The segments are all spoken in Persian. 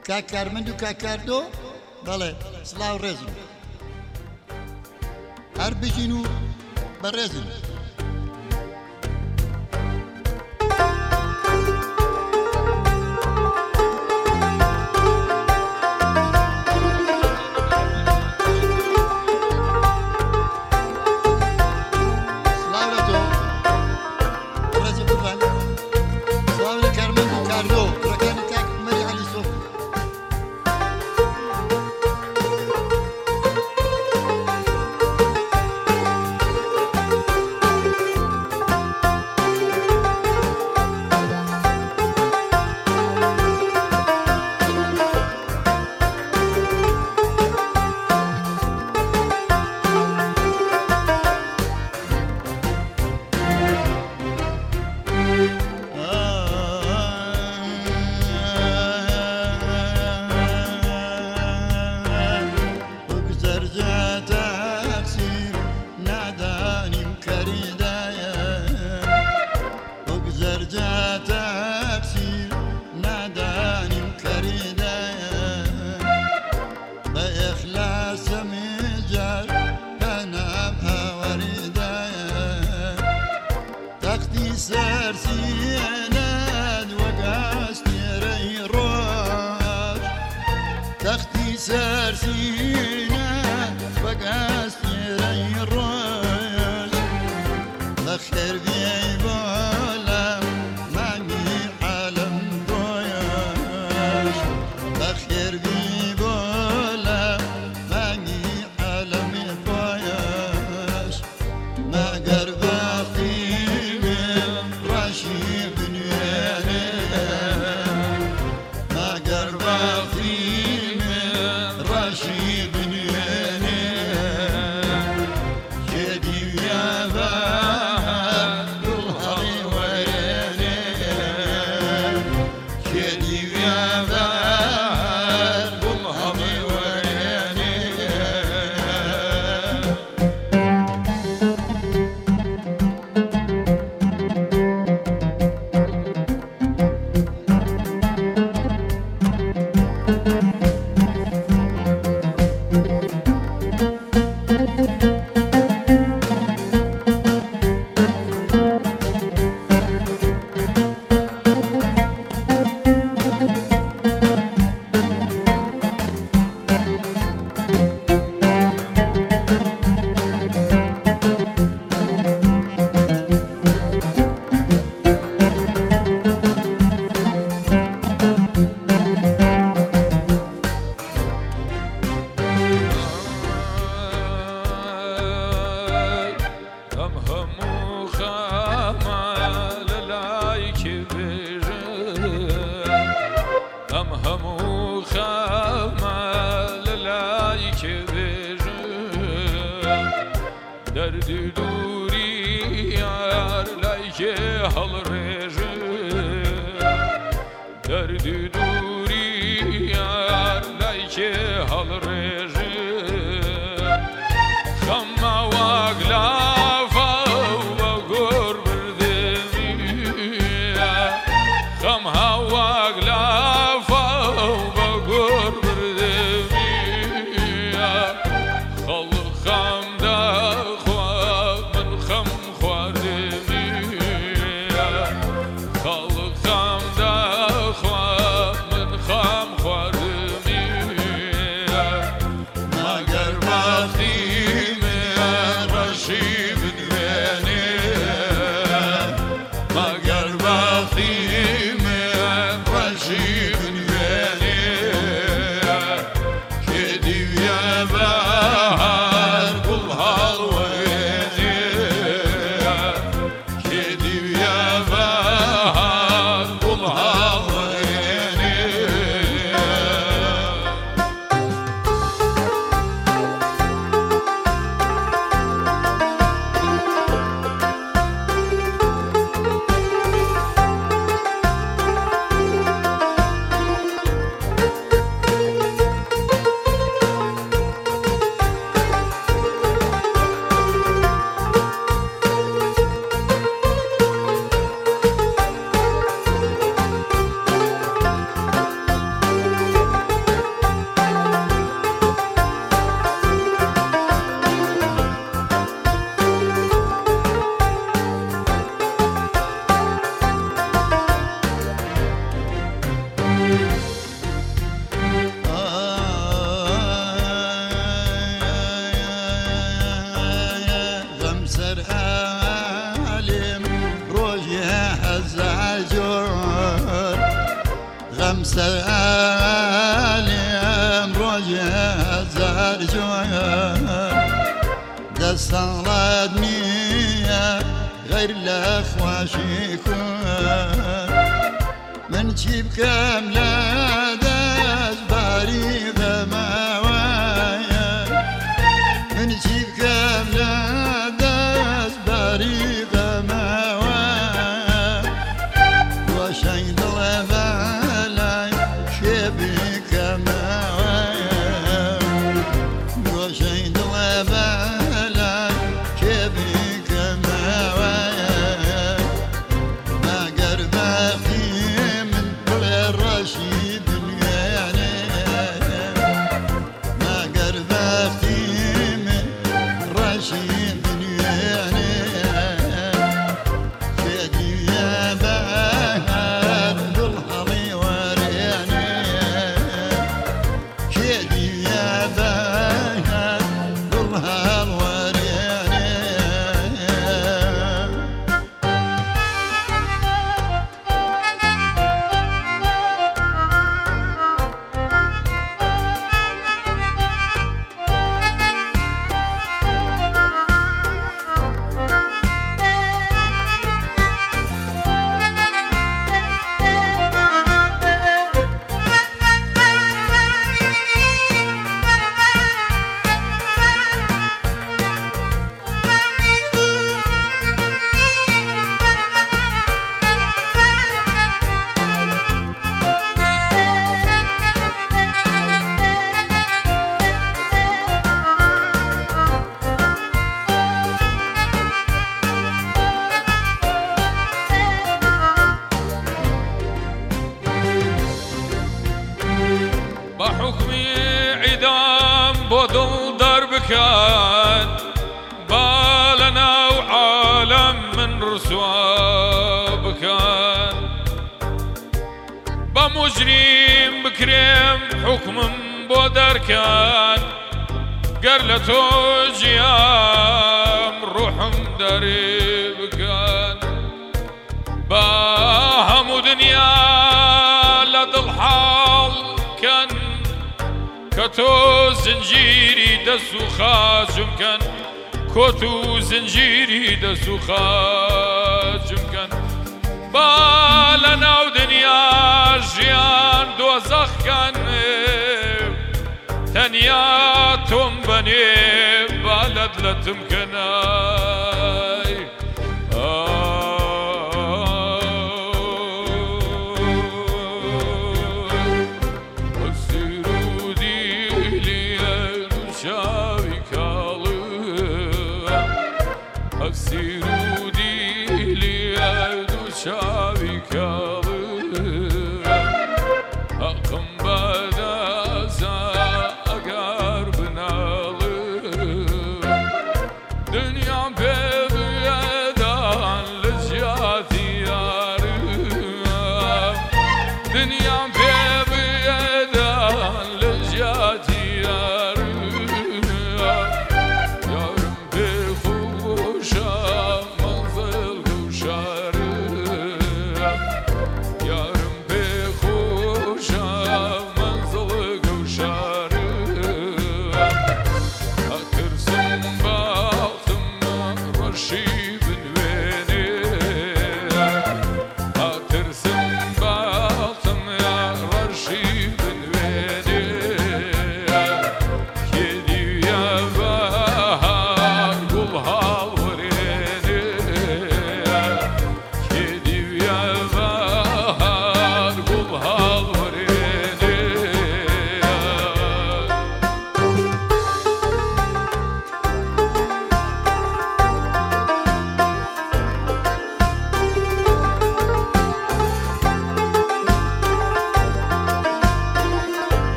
کاکارمەند و کاکاردۆ بەڵێ سڵاو ڕێزن هەر بژین و بەڕێزن سالم روجه زرجوان دستانلاد نیه غیر لخواشی کن من چی بکم لدز باری غماوایه من چی بکم لدز باری غماوایه روشن دل بحكمي عدام بودل دربكان بالنا وعالم من رسوا كان بمجرم بكريم حكم بودر كان قرلتو جيام روحم درب كان باهم دنيا لد الحال كان كتو زنجيري دسو خاجم كان كتو زنجيري دسو خاجم كان بالنا ودنيا جيان دوزخ كان تنياتهم بني بلد لتمكناي Sirudi liyedu şavikalı Akım badaza agar bınalı Dünya bebi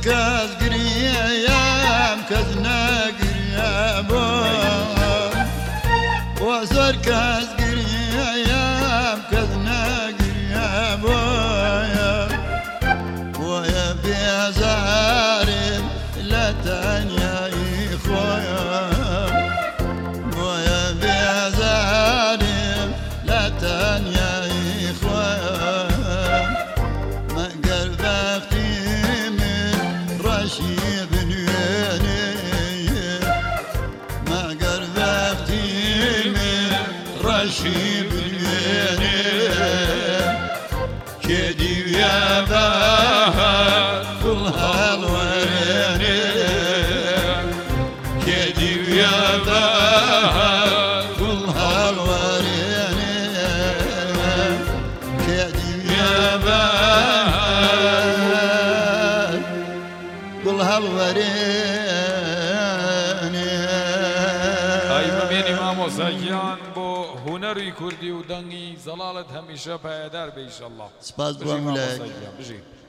کەس گریەم کەس نەگریەبوو بۆ زۆر کەس گریەم کەس نەگریەبوو بۆیە بێزارم لە تەنیایی خۆیان بۆیە بێزارم لە تەنیایی خۆیان مەگەر بەختی من ڕەشی بنوێنێ مەگەر بەختی من ڕەشی بنوێنێ کێ دیویە بەهار گوڵ هەڵوەرێنێ کێ دیویە بەهار گوڵ هەڵوەرێنێ کێ دیویە بەهار گوڵ هەڵوەرێنێ ئای ببێنی مامۆساگیان بۆ هونەری کوردی و دەنگی زەڵالت هەمیشە پایەدار بێ ئینشەڵڵا سپاس بۆ ویلایەت بژی